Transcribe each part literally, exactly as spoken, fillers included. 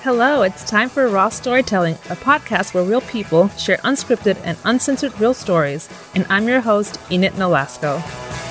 Hello, it's time for Raw Storytelling, a podcast where real people share unscripted and uncensored real stories. And I'm your host, Enid Nolasco.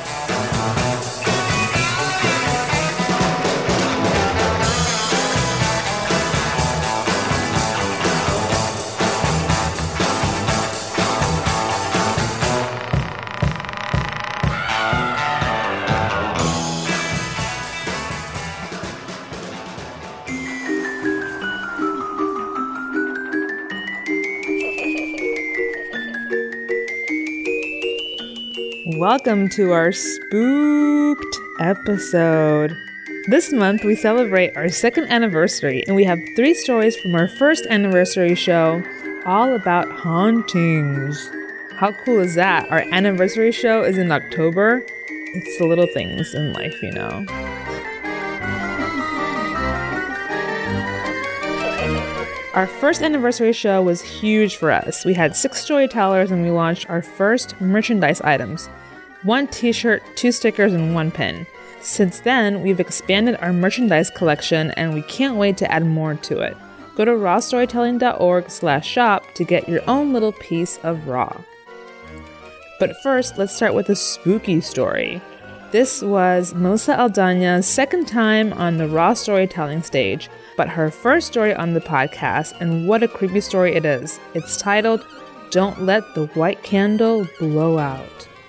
Welcome to our spooked episode. This month we celebrate our second anniversary and we have three stories from our first anniversary show all about hauntings. How cool is that? Our anniversary show is in October. It's the little things in life, you know. Our first anniversary show was huge for us. We had six storytellers and we launched our first merchandise items. One t-shirt, two stickers, and one pin. Since then, we've expanded our merchandise collection and we can't wait to add more to it. Go to raw storytelling dot org slash shop to get your own little piece of Raw. But first, let's start with a spooky story. This was Melissa Aldana's second time on the Raw Storytelling stage, but her first story on the podcast, and what a creepy story it is. It's titled, Don't Let the White Candle Blow Out.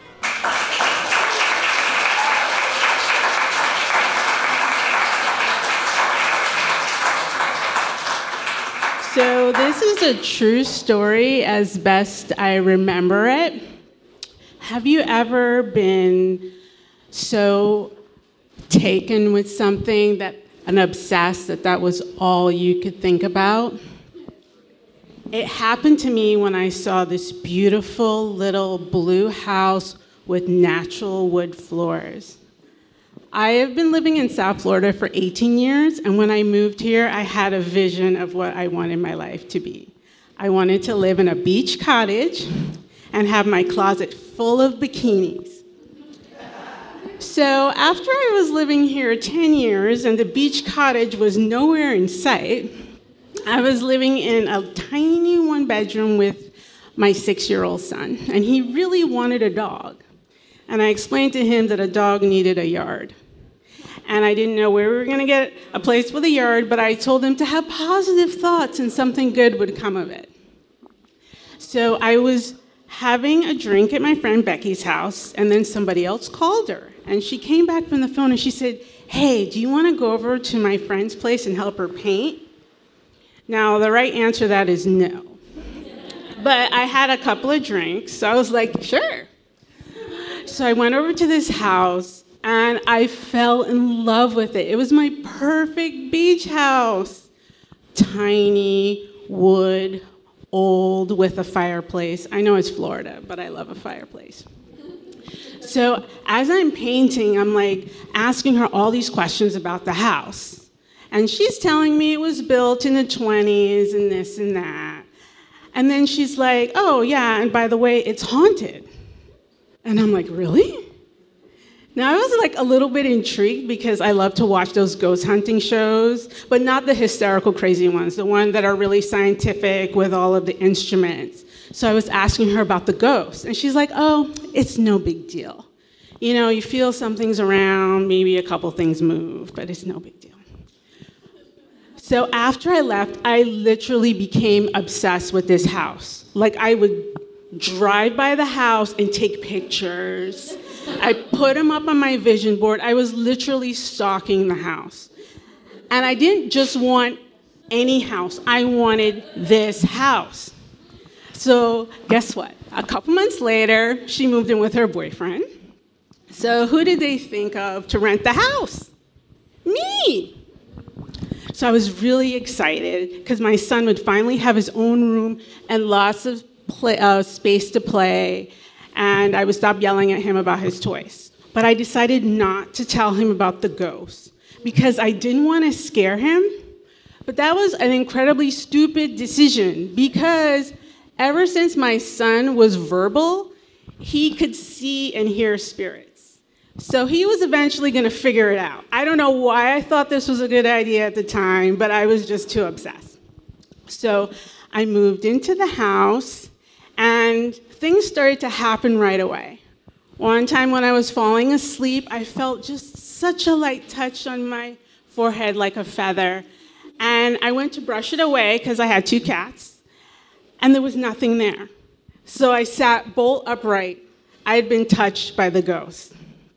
So this is a true story as best I remember it. Have you ever been so taken with something that and obsessed that that was all you could think about? It happened to me when I saw this beautiful little blue house with natural wood floors. I have been living in South Florida for eighteen years, and when I moved here, I had a vision of what I wanted my life to be. I wanted to live in a beach cottage and have my closet full of bikinis. So after I was living here ten years and the beach cottage was nowhere in sight, I was living in a tiny one bedroom with my six-year-old son, and he really wanted a dog. And I explained to him that a dog needed a yard. And I didn't know where we were going to get a place with a yard, but I told him to have positive thoughts and something good would come of it. So I was having a drink at my friend Becky's house, and then somebody else called her. And she came back from the phone and she said, hey, do you want to go over to my friend's place and help her paint? Now, the right answer to that is no. But I had a couple of drinks, so I was like, sure. So I went over to this house, and I fell in love with it. It was my perfect beach house. Tiny, wood, old, with a fireplace. I know it's Florida, but I love a fireplace. So as I'm painting, I'm like asking her all these questions about the house. And she's telling me it was built in the twenties and this and that. And then she's like, oh, yeah, and by the way, it's haunted. And I'm like, really? Now, I was like a little bit intrigued because I love to watch those ghost hunting shows, but not the hysterical, crazy ones, the ones that are really scientific with all of the instruments. So I was asking her about the ghosts, and she's like, oh, it's no big deal. You know, you feel something's around, maybe a couple things move, but it's no big deal. So after I left, I literally became obsessed with this house. Like, I would drive by the house and take pictures. I put them up on my vision board. I was literally stalking the house. And I didn't just want any house. I wanted this house. So guess what? A couple months later, she moved in with her boyfriend. So who did they think of to rent the house? Me. So I was really excited because my son would finally have his own room and lots of play, uh, space to play, and I would stop yelling at him about his toys. But I decided not to tell him about the ghost because I didn't want to scare him. But that was an incredibly stupid decision because ever since my son was verbal, he could see and hear spirits. So he was eventually going to figure it out. I don't know why I thought this was a good idea at the time, but I was just too obsessed. So I moved into the house, and things started to happen right away. One time when I was falling asleep, I felt just such a light touch on my forehead like a feather. And I went to brush it away because I had two cats, and there was nothing there. So I sat bolt upright. I had been touched by the ghost.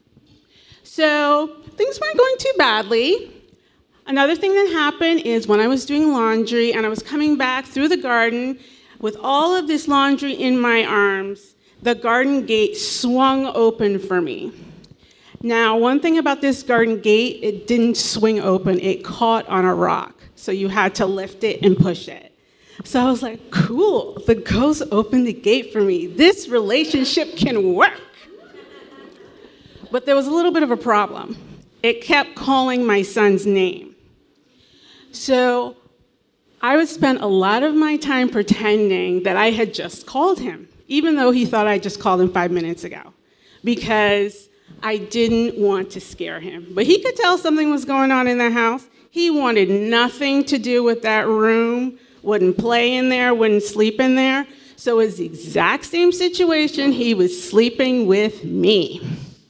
So things weren't going too badly. Another thing that happened is when I was doing laundry and I was coming back through the garden with all of this laundry in my arms, the garden gate swung open for me. Now, one thing about this garden gate, it didn't swing open. It caught on a rock. So you had to lift it and push it. So I was like, cool, the ghost opened the gate for me. This relationship can work. But there was a little bit of a problem. It kept calling my son's name. So I would spend a lot of my time pretending that I had just called him, even though he thought I just called him five minutes ago, because I didn't want to scare him. But he could tell something was going on in the house. He wanted nothing to do with that room, wouldn't play in there, wouldn't sleep in there. So it was the exact same situation. He was sleeping with me.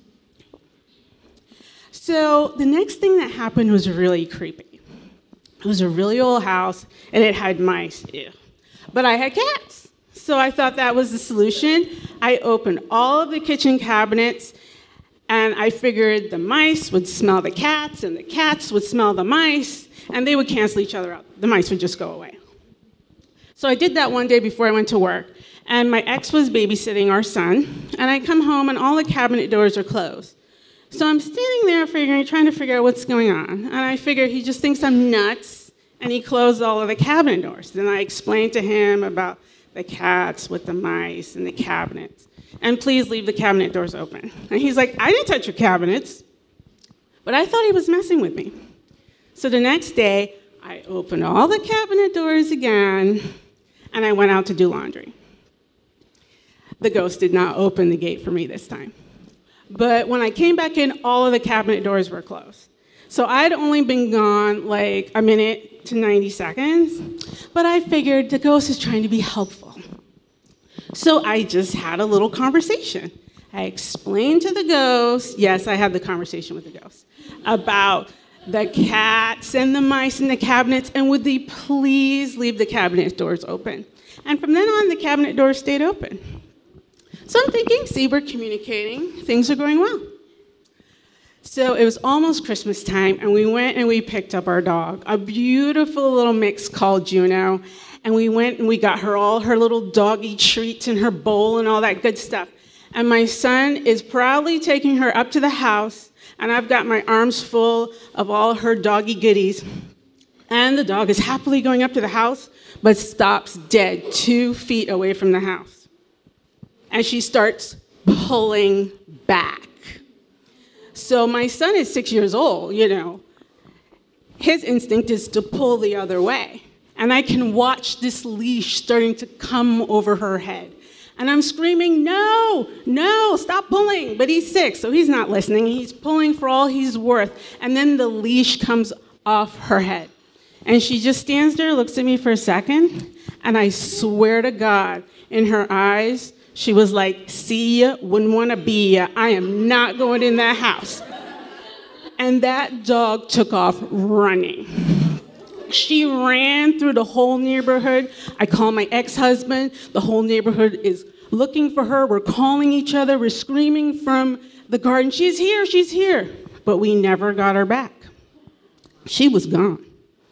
So the next thing that happened was really creepy. It was a really old house, and it had mice. Ew. But I had cats. So I thought that was the solution. I opened all of the kitchen cabinets, and I figured the mice would smell the cats, and the cats would smell the mice, and they would cancel each other out. The mice would just go away. So I did that one day before I went to work, and my ex was babysitting our son, and I come home, and all the cabinet doors are closed. So I'm standing there figuring, trying to figure out what's going on, and I figure he just thinks I'm nuts, and he closed all of the cabinet doors. Then I explained to him about the cats with the mice and the cabinets. And please leave the cabinet doors open. And he's like, I didn't touch your cabinets. But I thought he was messing with me. So the next day, I opened all the cabinet doors again, and I went out to do laundry. The ghost did not open the gate for me this time. But when I came back in, all of the cabinet doors were closed. So I'd only been gone like a minute to ninety seconds, but I figured the ghost is trying to be helpful. So I just had a little conversation. I explained to the ghost, yes, I had the conversation with the ghost, about the cats and the mice in the cabinets, and would they please leave the cabinet doors open? And from then on, the cabinet doors stayed open. So I'm thinking, see, we're communicating, things are going well. So it was almost Christmas time, and we went and we picked up our dog, a beautiful little mix called Juno. And we went and we got her all her little doggy treats in her bowl and all that good stuff. And my son is proudly taking her up to the house, and I've got my arms full of all her doggy goodies. And the dog is happily going up to the house, but stops dead two feet away from the house. And she starts pulling back. So my son is six years old, you know. His instinct is to pull the other way. And I can watch this leash starting to come over her head. And I'm screaming, no, no, stop pulling. But he's six, so he's not listening. He's pulling for all he's worth. And then the leash comes off her head. And she just stands there, looks at me for a second, and I swear to God, in her eyes, she was like, see ya, wouldn't want to be ya. I am not going in that house. And that dog took off running. She ran through the whole neighborhood. I call my ex-husband. The whole neighborhood is looking for her. We're calling each other. We're screaming from the garden, she's here, she's here. But we never got her back. She was gone.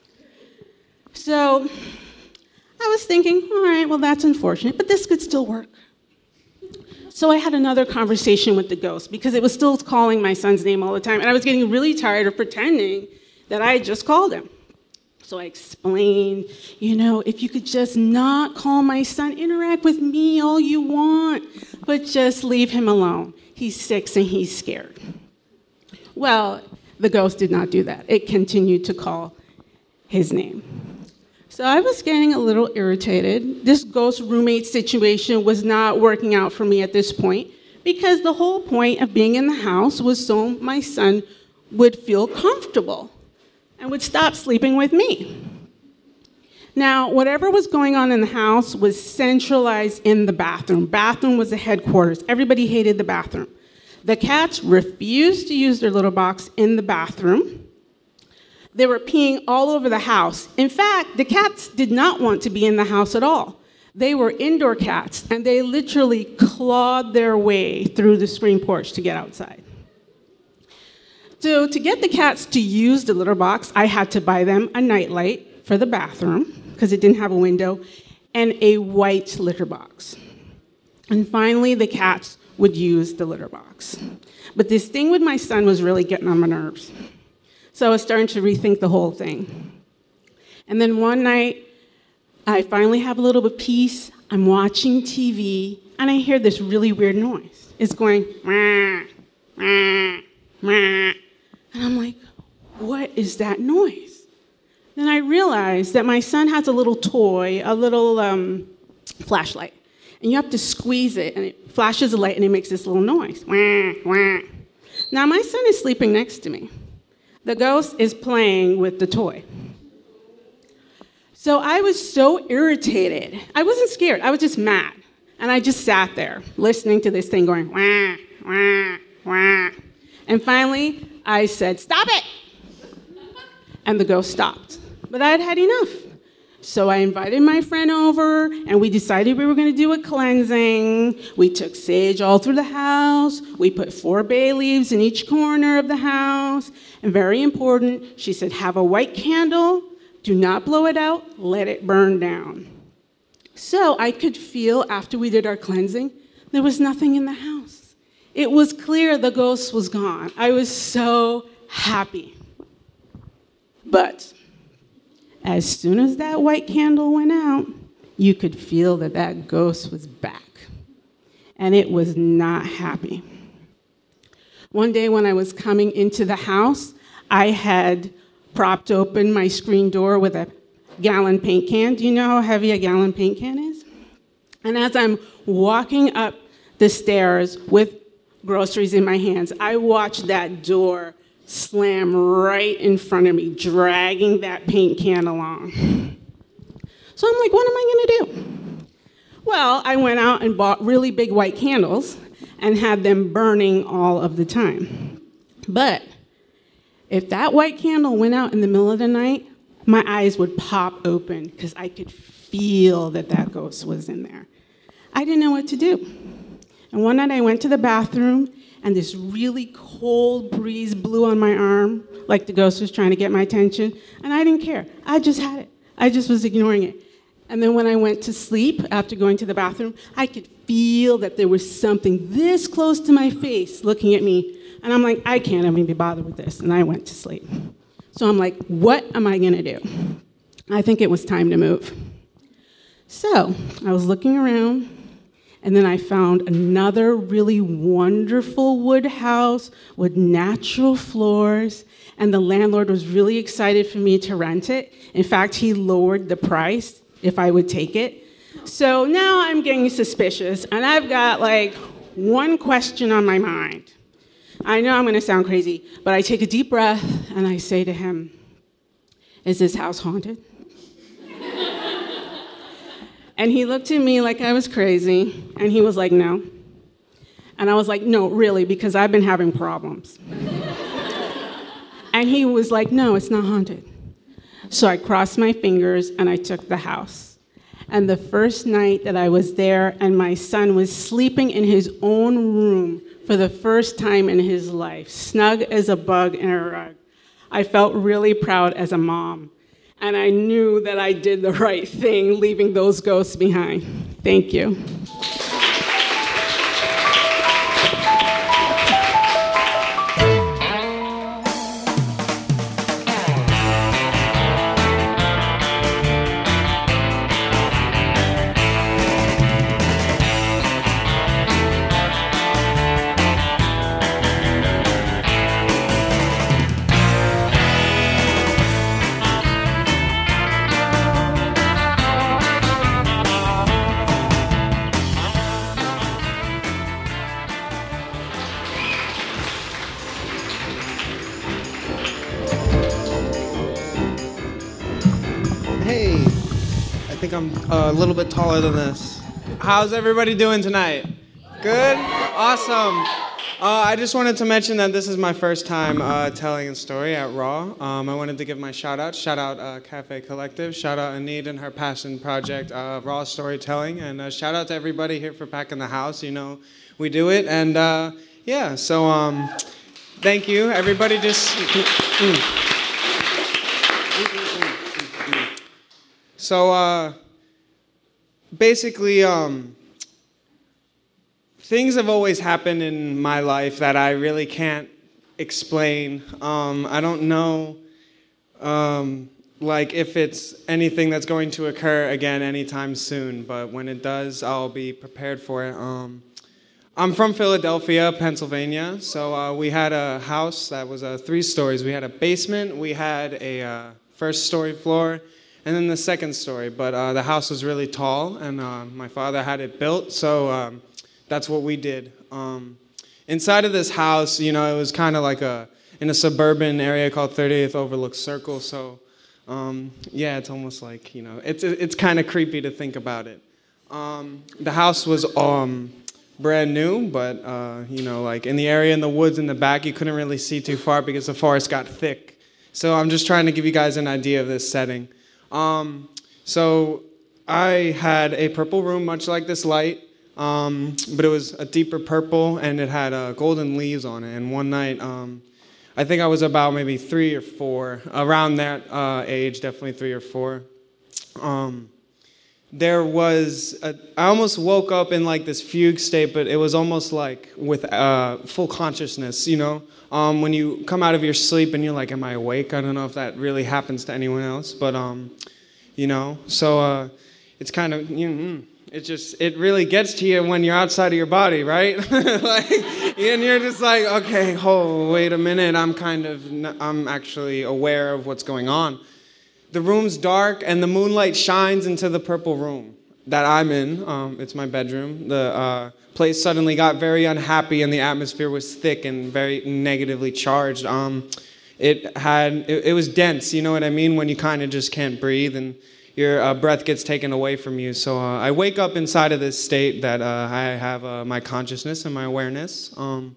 So I was thinking, all right, well, that's unfortunate, but this could still work. So I had another conversation with the ghost because it was still calling my son's name all the time, and I was getting really tired of pretending that I had just called him. So I explained, you know, if you could just not call my son, interact with me all you want, but just leave him alone. He's six and he's scared. Well, the ghost did not do that. It continued to call his name. So I was getting a little irritated. This ghost roommate situation was not working out for me at this point because the whole point of being in the house was so my son would feel comfortable and would stop sleeping with me. Now, whatever was going on in the house was centralized in the bathroom. Bathroom was the headquarters. Everybody hated the bathroom. The cats refused to use their litter box in the bathroom. They were peeing all over the house. In fact, the cats did not want to be in the house at all. They were indoor cats, and they literally clawed their way through the screen porch to get outside. So to get the cats to use the litter box, I had to buy them a nightlight for the bathroom, because it didn't have a window, and a white litter box. And finally, the cats would use the litter box. But this thing with my son was really getting on my nerves. So I was starting to rethink the whole thing. And then one night, I finally have a little bit of peace. I'm watching T V, and I hear this really weird noise. It's going, wah, wah, wah. And I'm like, what is that noise? Then I realized that my son has a little toy, a little um, flashlight. And you have to squeeze it, and it flashes a light, and it makes this little noise. Wah, wah. Now, my son is sleeping next to me. The ghost is playing with the toy. So I was so irritated. I wasn't scared. I was just mad. And I just sat there listening to this thing going, wah, wah, wah. And finally, I said, stop it! And the ghost stopped. But I had had enough. So I invited my friend over, and we decided we were going to do a cleansing. We took sage all through the house. We put four bay leaves in each corner of the house. And very important, she said, have a white candle. Do not blow it out. Let it burn down. So I could feel, after we did our cleansing, there was nothing in the house. It was clear the ghost was gone. I was so happy. But as soon as that white candle went out, you could feel that that ghost was back. And it was not happy. One day when I was coming into the house, I had propped open my screen door with a gallon paint can. Do you know how heavy a gallon paint can is? And as I'm walking up the stairs with groceries in my hands, I watched that door slam right in front of me, dragging that paint can along. So I'm like, what am I going to do? Well, I went out and bought really big white candles and had them burning all of the time. But if that white candle went out in the middle of the night, my eyes would pop open because I could feel that that ghost was in there. I didn't know what to do. And one night I went to the bathroom, and this really cold breeze blew on my arm, like the ghost was trying to get my attention, and I didn't care. I just had it. I just was ignoring it. And then when I went to sleep after going to the bathroom, I could feel that there was something this close to my face looking at me. And I'm like, I can't even be bothered with this. And I went to sleep. So I'm like, what am I going to do? I think it was time to move. So I was looking around, and then I found another really wonderful wood house with natural floors, and the landlord was really excited for me to rent it. In fact, he lowered the price if I would take it. So now I'm getting suspicious, and I've got like one question on my mind. I know I'm going to sound crazy, but I take a deep breath, and I say to him, is this house haunted? And he looked at me like I was crazy, and he was like, no. And I was like, no, really, because I've been having problems. And he was like, no, it's not haunted. So I crossed my fingers, and I took the house. And the first night that I was there, and my son was sleeping in his own room for the first time in his life, snug as a bug in a rug, I felt really proud as a mom. And I knew that I did the right thing, leaving those ghosts behind. Thank you. think I'm uh, a little bit taller than this. How's everybody doing tonight? Good? Awesome. Uh, I just wanted to mention that this is my first time uh, telling a story at Raw. Um, I wanted to give my shout out. Shout out uh, Cafe Collective. Shout out Anid and her passion project, uh, Raw Storytelling. And uh, shout out to everybody here for packing the house. You know, we do it. And uh, yeah, so um, thank you. Everybody just... So uh, basically... Um, Things have always happened in my life that I really can't explain. Um, I don't know, um, like, if it's anything that's going to occur again anytime soon, but when it does, I'll be prepared for it. Um, I'm from Philadelphia, Pennsylvania, so uh, we had a house that was uh, three stories. We had a basement, we had a uh, first story floor, and then the second story, but uh, the house was really tall, and uh, my father had it built, so... Um, That's what we did. Um, inside of this house, you know, it was kind of like a in a suburban area called thirtieth Overlook Circle. So, um, yeah, it's almost like, you know, it's it's kind of creepy to think about it. Um, the house was um, brand new, but uh, you know, like in the area in the woods in the back, you couldn't really see too far because the forest got thick. So I'm just trying to give you guys an idea of this setting. Um, so I had a purple room, much like this light. Um, but it was a deeper purple, and it had uh, golden leaves on it. And one night, um, I think I was about maybe three or four, around that uh, age, definitely three or four. Um, there was, a, I almost woke up in like this fugue state, but it was almost like with uh, full consciousness, you know? Um, when you come out of your sleep and you're like, am I awake? I don't know if that really happens to anyone else, but, um, you know, so uh, it's kind of, you know, It just, it really gets to you when you're outside of your body, right? Like, and you're just like, okay, oh, wait a minute, I'm kind of, I'm actually aware of what's going on. The room's dark, and the moonlight shines into the purple room that I'm in. Um, it's my bedroom. The uh, place suddenly got very unhappy, and the atmosphere was thick and very negatively charged. Um, it had, it, it was dense, you know what I mean? When you kind of just can't breathe, and your uh, breath gets taken away from you. So uh, I wake up inside of this state that uh, I have uh, my consciousness and my awareness. Um,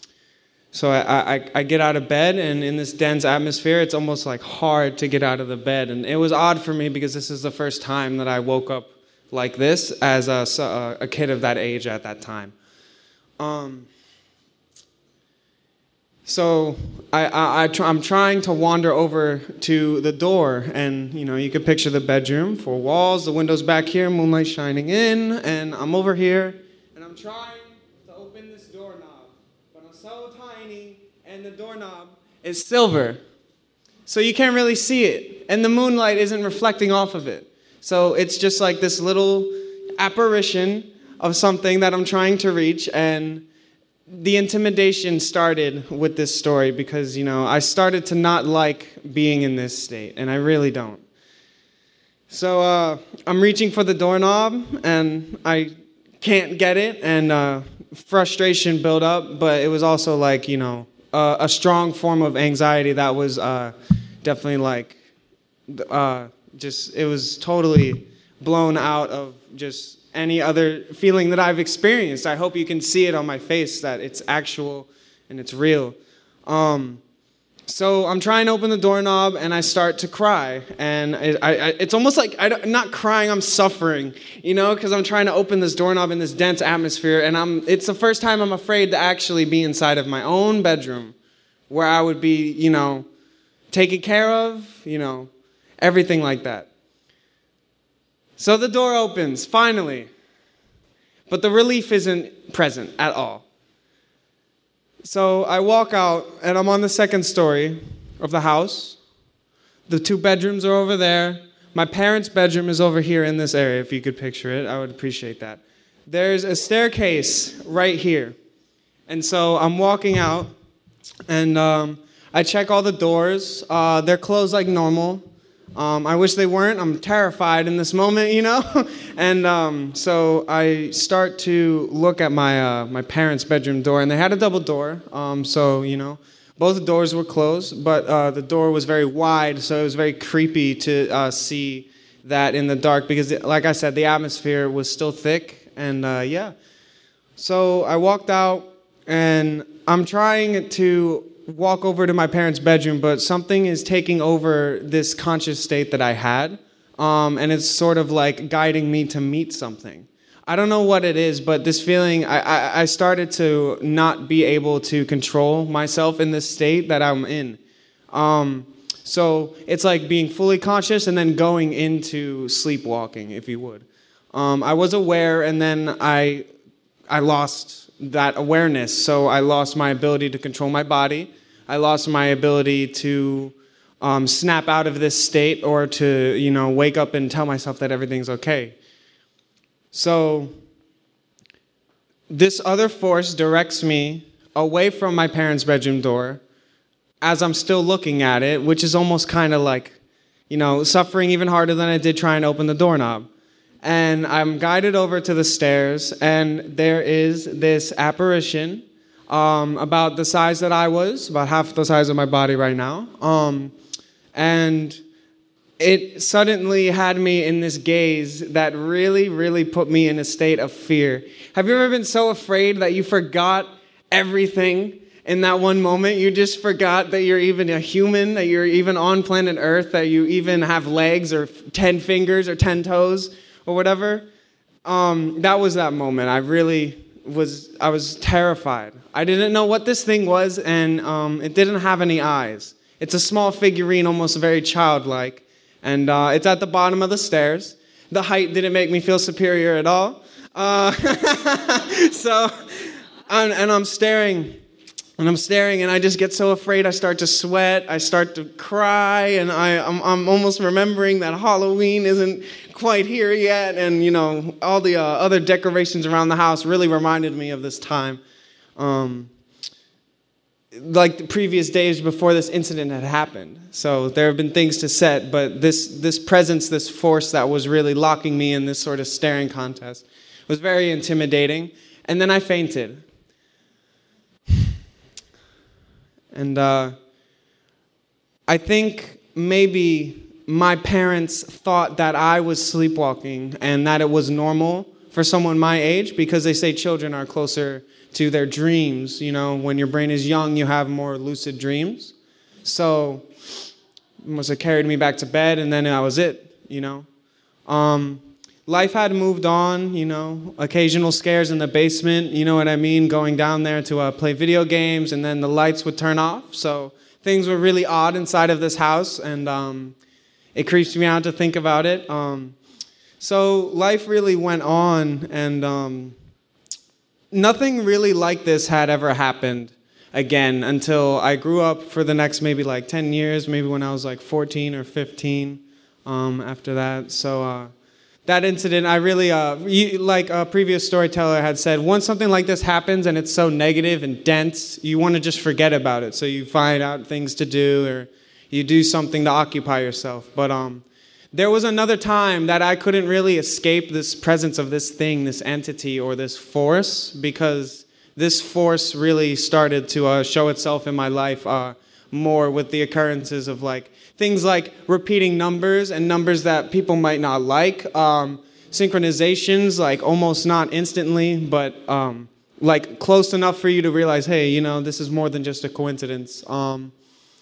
so I, I, I get out of bed, and in this dense atmosphere, it's almost like hard to get out of the bed. And it was odd for me because this is the first time that I woke up like this as a, a kid of that age at that time. Um, So I, I, I try, I'm trying to wander over to the door, and, you know, you can picture the bedroom, four walls, the windows back here, moonlight shining in, and I'm over here, and I'm trying to open this doorknob, but I'm so tiny, and the doorknob is silver, so you can't really see it, and the moonlight isn't reflecting off of it. So it's just like this little apparition of something that I'm trying to reach, and the intimidation started with this story because, you know, I started to not like being in this state, and I really don't. So uh, I'm reaching for the doorknob, and I can't get it, and uh, frustration built up, but it was also like, you know, uh, a strong form of anxiety that was uh, definitely like, uh, just, it was totally blown out of just any other feeling that I've experienced. I hope you can see it on my face, that it's actual and it's real. Um, so I'm trying to open the doorknob, and I start to cry. And it, I, I, it's almost like, I'm not crying, I'm suffering, you know, because I'm trying to open this doorknob in this dense atmosphere. And I'm, it's the first time I'm afraid to actually be inside of my own bedroom, where I would be, you know, taken care of, you know, everything like that. So the door opens, finally. But the relief isn't present at all. So I walk out, and I'm on the second story of the house. The two bedrooms are over there. My parents' bedroom is over here in this area. If you could picture it, I would appreciate that. There's a staircase right here. And so I'm walking out, and um, I check all the doors. Uh, they're closed like normal. Um, I wish they weren't. I'm terrified in this moment, you know? and um, so I start to look at my uh, my parents' bedroom door, and they had a double door. Um, so, you know, both doors were closed, but uh, the door was very wide, so it was very creepy to uh, see that in the dark because, like I said, the atmosphere was still thick. And uh, yeah. So I walked out, and I'm trying to walk over to my parents' bedroom, but something is taking over this conscious state that I had. Um, and it's sort of like guiding me to meet something. I don't know what it is, but this feeling, I, I, I started to not be able to control myself in this state that I'm in. Um, so it's like being fully conscious and then going into sleepwalking, if you would. Um, I was aware, and then I, I lost that awareness. So I lost my ability to control my body. I lost my ability to um, snap out of this state or to, you know, wake up and tell myself that everything's okay. So this other force directs me away from my parents' bedroom door as I'm still looking at it, which is almost kind of like, you know, suffering even harder than I did trying to open the doorknob. And I'm guided over to the stairs, and there is this apparition um, about the size that I was, about half the size of my body right now. Um, and it suddenly had me in this gaze that really, really put me in a state of fear. Have you ever been so afraid that you forgot everything in that one moment? You just forgot that you're even a human, that you're even on planet Earth, that you even have legs or ten fingers or ten toes or whatever. Um, that was that moment. I really was, I was terrified. I didn't know what this thing was, and um, it didn't have any eyes. It's a small figurine, almost very childlike. And uh, it's at the bottom of the stairs. The height didn't make me feel superior at all. Uh, so, I'm, and I'm staring, and I'm staring, and I just get so afraid. I start to sweat. I start to cry, and I, I'm, I'm almost remembering that Halloween isn't quite here yet. And, you know, all the uh, other decorations around the house really reminded me of this time. Um, like the previous days before this incident had happened. So there have been things to set, but this this presence, this force that was really locking me in this sort of staring contest was very intimidating. And then I fainted. And uh, I think maybe my parents thought that I was sleepwalking and that it was normal for someone my age, because they say children are closer to their dreams. You know, when your brain is young, you have more lucid dreams. So it must have carried me back to bed, and then that was it, you know. Um, life had moved on, you know, occasional scares in the basement, you know what I mean, going down there to uh, play video games, and then the lights would turn off. So things were really odd inside of this house, and um, it creeps me out to think about it. Um, so life really went on, and Um, nothing really like this had ever happened again until I grew up for the next maybe like ten years, maybe when I was like fourteen or fifteen um, after that. So uh, that incident, I really, uh, you, like a previous storyteller had said, once something like this happens and it's so negative and dense, you want to just forget about it. So you find out things to do, or you do something to occupy yourself. But um, there was another time that I couldn't really escape this presence of this thing, this entity, or this force, because this force really started to uh, show itself in my life uh, more with the occurrences of like things like repeating numbers and numbers that people might not like, um, synchronizations, like almost not instantly, but um, like close enough for you to realize, hey, you know, this is more than just a coincidence. Um,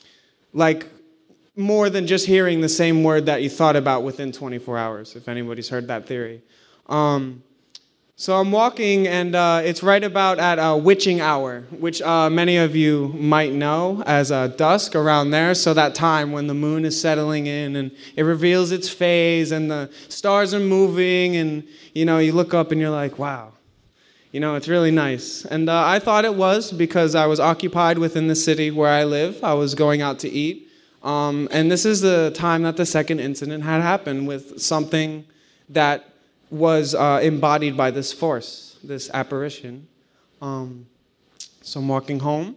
like more than just hearing the same word that you thought about within twenty-four hours, if anybody's heard that theory. Um, so I'm walking, and uh, it's right about at uh, witching hour, which uh, many of you might know as uh, dusk around there. So that time when the moon is settling in, and it reveals its phase, and the stars are moving, and you know, you look up and you're like, wow, you know, it's really nice. And uh, I thought it was because I was occupied within the city where I live. I was going out to eat. Um, and this is the time that the second incident had happened with something that was uh, embodied by this force, this apparition. Um, so I'm walking home,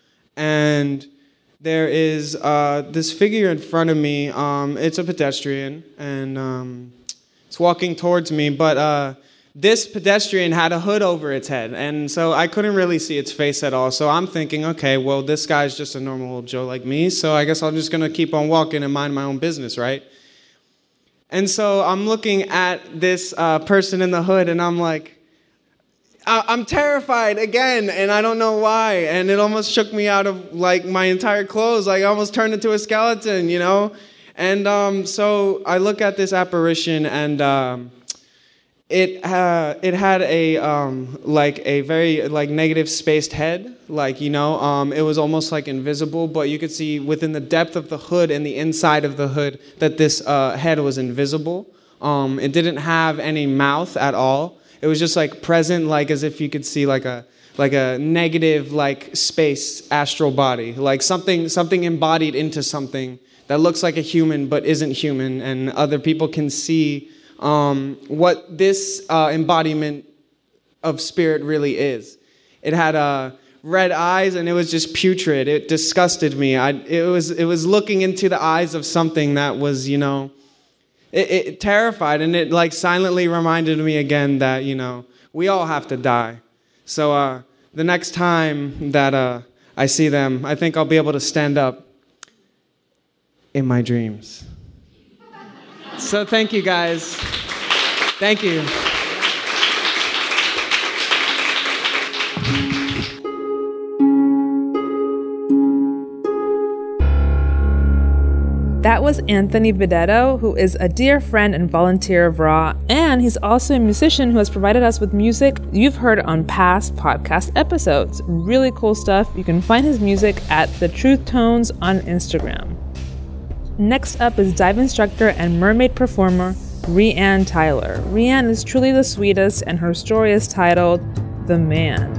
and there is uh, this figure in front of me. Um, it's a pedestrian, and um, it's walking towards me, but uh, this pedestrian had a hood over its head, and so I couldn't really see its face at all. So I'm thinking, okay, well, this guy's just a normal Joe like me, so I guess I'm just going to keep on walking and mind my own business, right? And so I'm looking at this uh, person in the hood, and I'm like, I- I'm terrified again, and I don't know why. And it almost shook me out of like my entire clothes. Like I almost turned into a skeleton, you know. And um, so I look at this apparition, and um, it uh, it had a um, like a very like negative spaced head, like you know, um, it was almost like invisible, but you could see within the depth of the hood and the inside of the hood that this uh, head was invisible. Um, it didn't have any mouth at all. It was just like present, like as if you could see like a like a negative like space astral body, like something something embodied into something that looks like a human but isn't human, and other people can see um, what this uh, embodiment of spirit really is. It had uh, red eyes, and it was just putrid. It disgusted me. I, it was it was looking into the eyes of something that was, you know, it, it terrified, and it like silently reminded me again that, you know, we all have to die. So uh, the next time that uh, I see them, I think I'll be able to stand up in my dreams. So thank you, guys. Thank you. That was Anthony Bedetto, who is a dear friend and volunteer of Raw, and he's also a musician who has provided us with music you've heard on past podcast episodes. Really cool stuff. You can find his music at The Truth Tones on Instagram. Next up is dive instructor and mermaid performer Rhiann Tyler. Rhiann is truly the sweetest, and her story is titled The Man.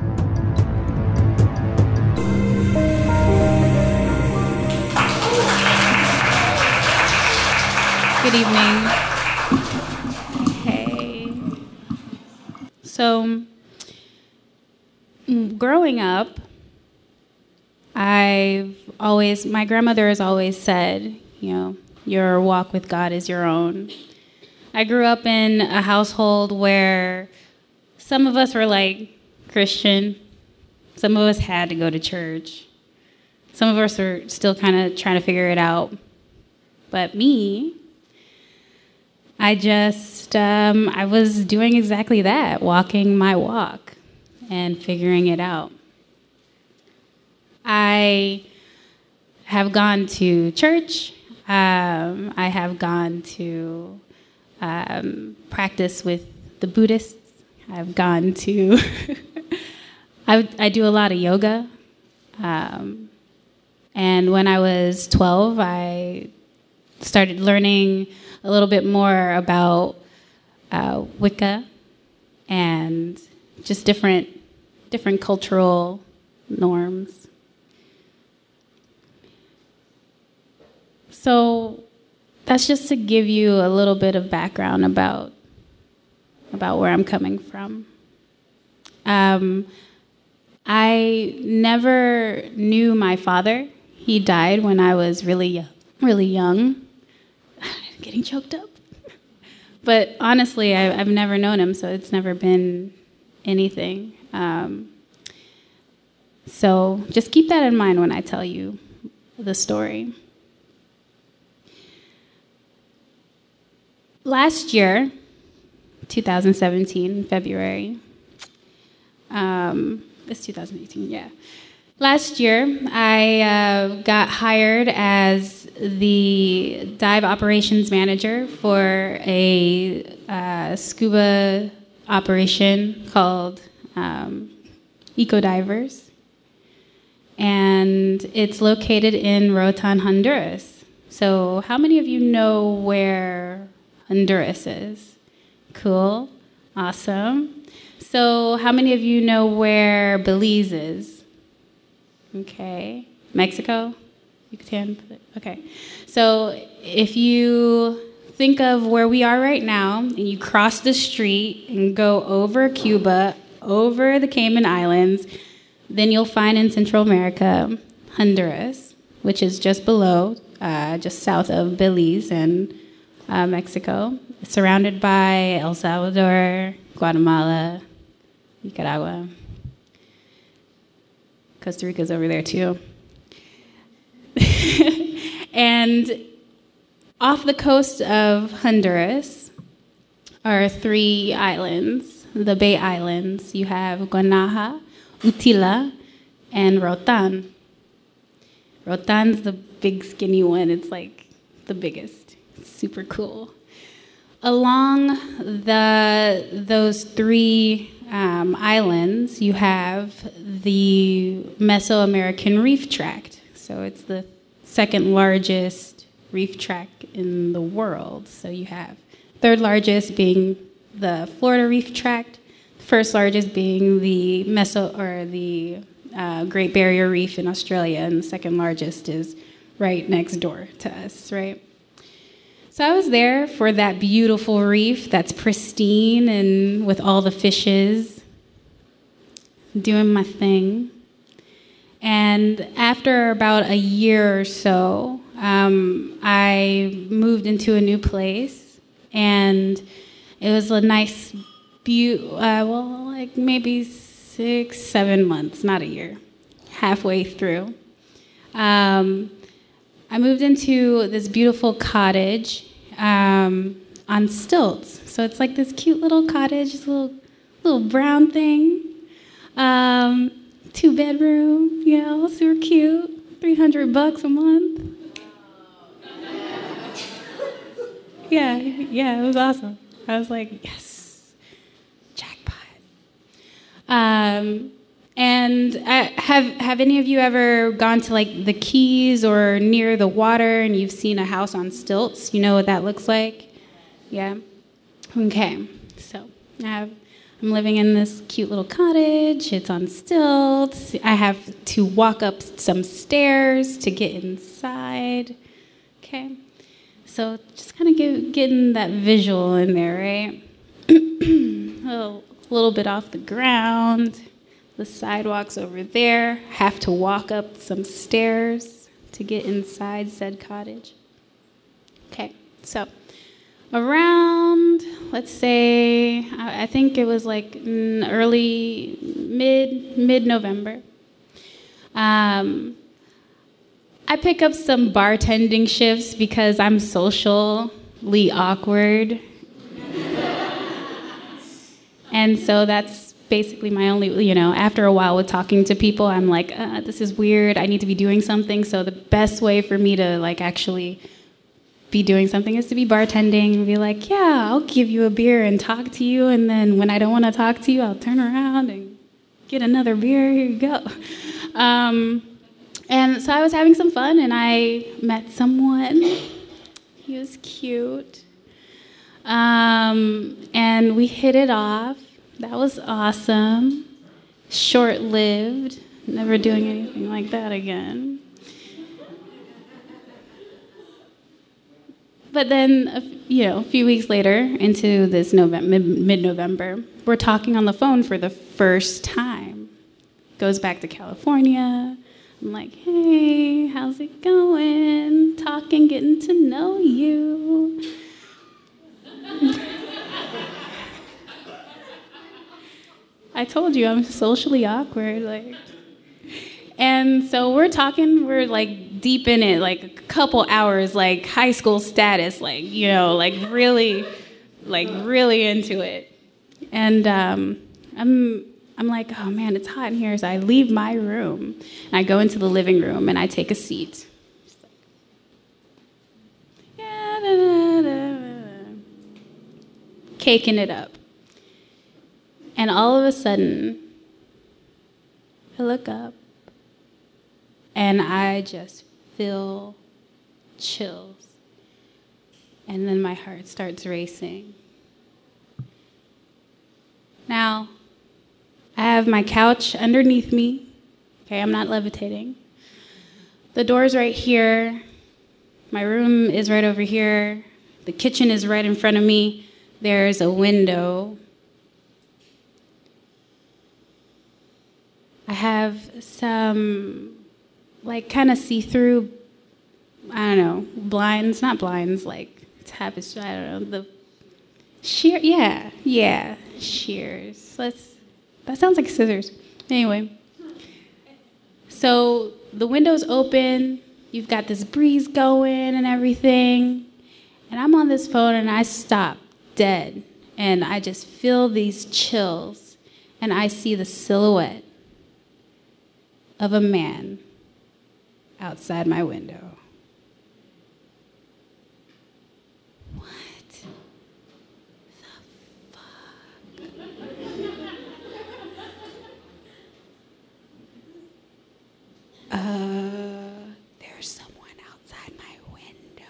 Good evening. Hey. So, growing up, I've always, my grandmother has always said, you know, your walk with God is your own. I grew up in a household where some of us were like Christian, some of us had to go to church, some of us were still kind of trying to figure it out. But me, I just, um, I was doing exactly that, walking my walk and figuring it out. I have gone to church. Um, I have gone to um, practice with the Buddhists. I've gone to, I, I do a lot of yoga. Um, and when I was twelve, I started learning a little bit more about uh, Wicca and just different different cultural norms. So that's just to give you a little bit of background about about where I'm coming from. Um, I never knew my father. He died when I was really, really young. I'm getting choked up. But honestly, I, I've never known him, so it's never been anything. Um, so just keep that in mind when I tell you the story. Last year, two thousand seventeen, February, um, it's two thousand eighteen, yeah. Last year, I uh, got hired as the dive operations manager for a uh, scuba operation called um, Eco Divers, and it's located in Roatan, Honduras. So how many of you know where Honduras is? Cool. Awesome. So how many of you know where Belize is? Okay. Mexico? Yucatan? Okay. So if you think of where we are right now, and you cross the street and go over Cuba, over the Cayman Islands, then you'll find in Central America, Honduras, which is just below, uh, just south of Belize and Uh, Mexico, surrounded by El Salvador, Guatemala, Nicaragua. Costa Rica's over there too. And off the coast of Honduras are three islands, the Bay Islands. You have Guanaja, Utila, and Rotan. Rotan's the big skinny one. It's like the biggest. It's super cool. Along the those three um, islands, you have the Mesoamerican Reef Tract. So it's the second largest reef tract in the world. So you have third largest being the Florida Reef Tract, first largest being the Meso or the uh, Great Barrier Reef in Australia, and the second largest is right next door to us, right? So I was there for that beautiful reef that's pristine and with all the fishes, doing my thing. And after about a year or so, um, I moved into a new place, and it was a nice, be- uh, well, like maybe six, seven months, not a year, halfway through. Um, I moved into this beautiful cottage um, on stilts. So it's like this cute little cottage, this little, little brown thing. Um, two bedroom, you know, super cute, three hundred bucks a month. Yeah, yeah, it was awesome. I was like, yes, jackpot. Um, and I, have have any of you ever gone to like the Keys or near the water and you've seen a house on stilts? You know what that looks like? Yeah? Okay, so I have, I'm living in this cute little cottage. It's on stilts. I have to walk up some stairs to get inside. Okay, so just kind of get, getting that visual in there, right? a little, little bit off the ground. The sidewalk's over there. Have to walk up some stairs to get inside said cottage. Okay, so around, let's say, I think it was like early, mid, mid-November. Um, I pick up some bartending shifts because I'm socially awkward. And so that's basically my only, you know, after a while with talking to people, I'm like, uh, this is weird. I need to be doing something. So the best way for me to like actually be doing something is to be bartending and be like, yeah, I'll give you a beer and talk to you. And then when I don't want to talk to you, I'll turn around and get another beer. Here you go. Um, and so I was having some fun and I met someone. He was cute. Um, and we hit it off. That was awesome. Short-lived. Never doing anything like that again. But then, you know, a few weeks later, into this November, mid-November, we're talking on the phone for the first time. Goes back to California. I'm like, hey, how's it going? Talking, getting to know you. I told you I'm socially awkward, like. And so we're talking, we're like deep in it, like a couple hours, like high school status, like, you know, like really, like really into it. And um, I'm I'm like, oh man, it's hot in here. So I leave my room and I go into the living room and I take a seat. Yeah, da, da, da, da. Caking it up. And all of a sudden, I look up. And I just feel chills. And then my heart starts racing. Now, I have my couch underneath me. Okay, I'm not levitating. The door's right here. My room is right over here. The kitchen is right in front of me. There's a window. I have some like kind of see-through, I don't know, blinds, not blinds, like tapestry, I don't know, the sheer, yeah, yeah, shears. Let's, that sounds like scissors. Anyway, so the window's open, you've got this breeze going and everything, And I'm on this phone and I stop dead. And I just feel these chills. And I see the silhouette of a man outside my window. What the fuck? uh, there's someone outside my window.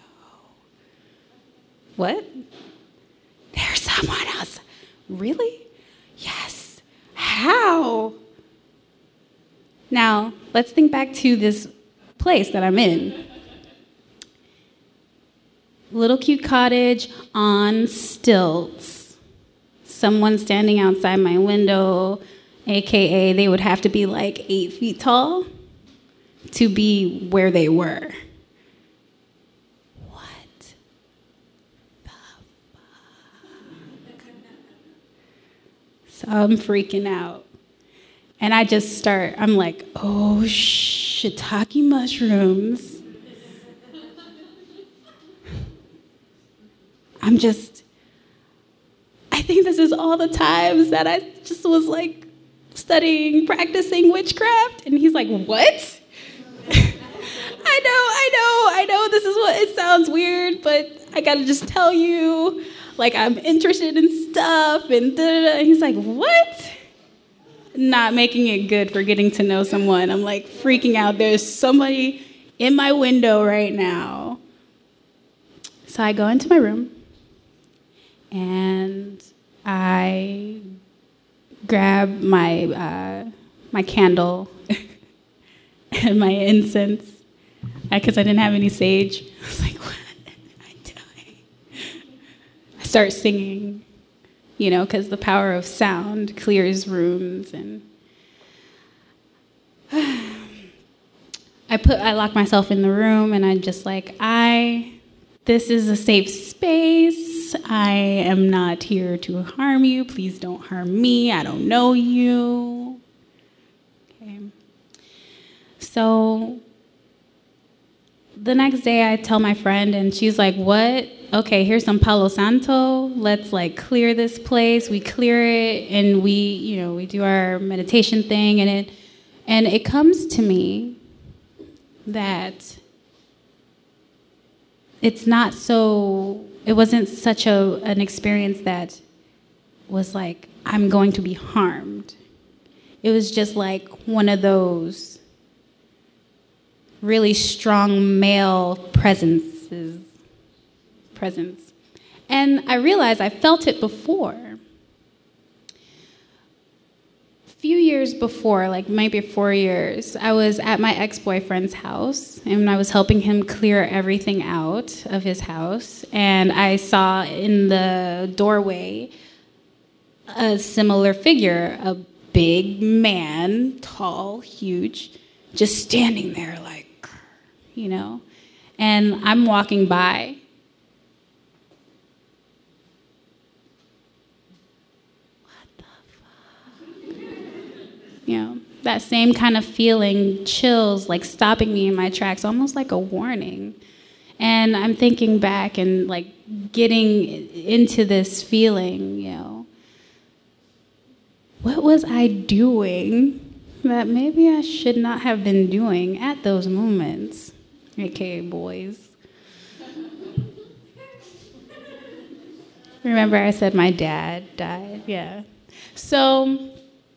What? There's someone else. Really? Yes. How? Now, let's think back to this place that I'm in. Little cute cottage on stilts. Someone standing outside my window, A K A they would have to be like eight feet tall to be where they were. What the fuck? So I'm freaking out. And I just start, I'm like, oh, shiitake mushrooms. I'm just, I think this is all the times that I just was like studying, practicing witchcraft. And he's like, what? I know, I know, I know this is what, it sounds weird, but I gotta just tell you, like I'm interested in stuff and da-da-da. And he's like, what? Not making it good for getting to know someone. I'm like freaking out. There's somebody in my window right now. So I go into my room and I grab my uh, my candle and my incense because I didn't have any sage. I was like, what am I doing? I start singing. You know, because the power of sound clears rooms, and I put I lock myself in the room, and I just like I. This is a safe space. I am not here to harm you. Please don't harm me. I don't know you. Okay. So the next day, I tell my friend, and she's like, "What? Okay, here's some Palo Santo. Let's like clear this place." We clear it and we, you know, we do our meditation thing and it and it comes to me that it's not so it wasn't such a an experience that was like I'm going to be harmed. It was just like one of those really strong male presences. presence. And I realized I felt it before. A few years before, like maybe four years, I was at my ex-boyfriend's house and I was helping him clear everything out of his house. And I saw in the doorway a similar figure, a big man, tall, huge, just standing there like, you know. And I'm walking by. You know, that same kind of feeling, chills, like stopping me in my tracks, almost like a warning. And I'm thinking back and like getting into this feeling, you know, what was I doing that maybe I should not have been doing at those moments, A K A boys. Remember I said my dad died, yeah. So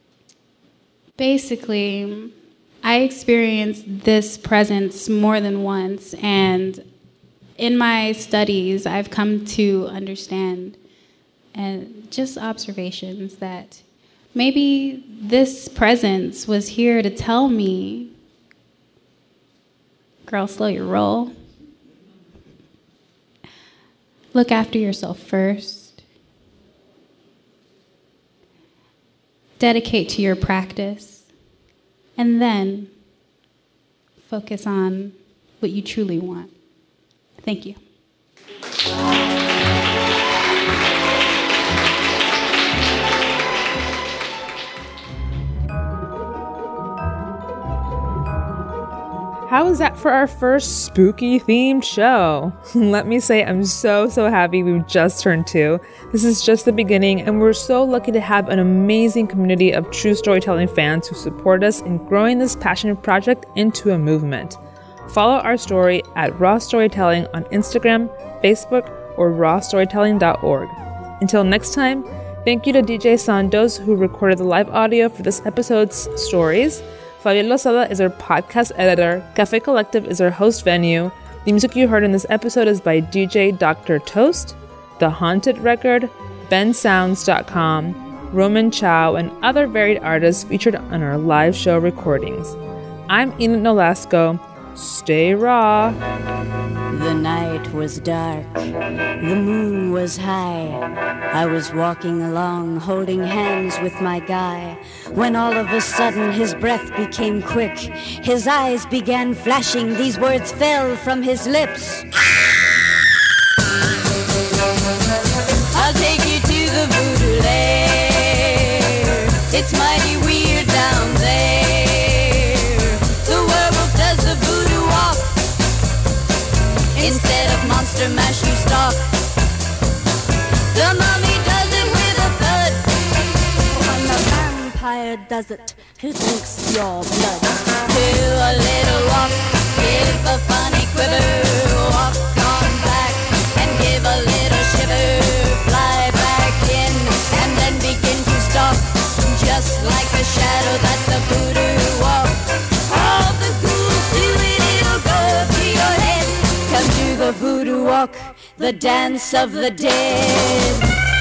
basically, I experienced this presence more than once, and in my studies, I've come to understand, and just observations, that maybe this presence was here to tell me, girl, slow your roll. Look after yourself first. Dedicate to your practice, and then focus on what you truly want. Thank you. How is that for our first spooky themed show? Let me say I'm so, so happy we've just turned two. This is just the beginning, and we're so lucky to have an amazing community of true storytelling fans who support us in growing this passionate project into a movement. Follow our story at Raw Storytelling on Instagram, Facebook, or raw storytelling dot org. Until next time, thank you to D J Sandoz, who recorded the live audio for this episode's stories. Fabián Lozada is our podcast editor. Cafe Collective is our host venue. The music you heard in this episode is by D J Doctor Toast, The Haunted Record, ben sounds dot com, Roman Chow, and other varied artists featured on our live show recordings. I'm Enid Nolasco. Stay raw. The night was dark, the moon was high. I was walking along, holding hands with my guy, when all of a sudden his breath became quick. His eyes began flashing, these words fell from his lips. I'll take you to the voodoo lair. It's mighty weird down there. Instead of monster mash, you stalk. The mummy does it with a thud. When the vampire does it, he drinks your blood. Do a little walk, give a funny quiver. Walk on back and give a little shiver. Fly back in and then begin to stalk. Just like a shadow, that's a voodoo walk. All the ghouls do it, it'll go to your head. Come to the voodoo walk, the dance of the dead.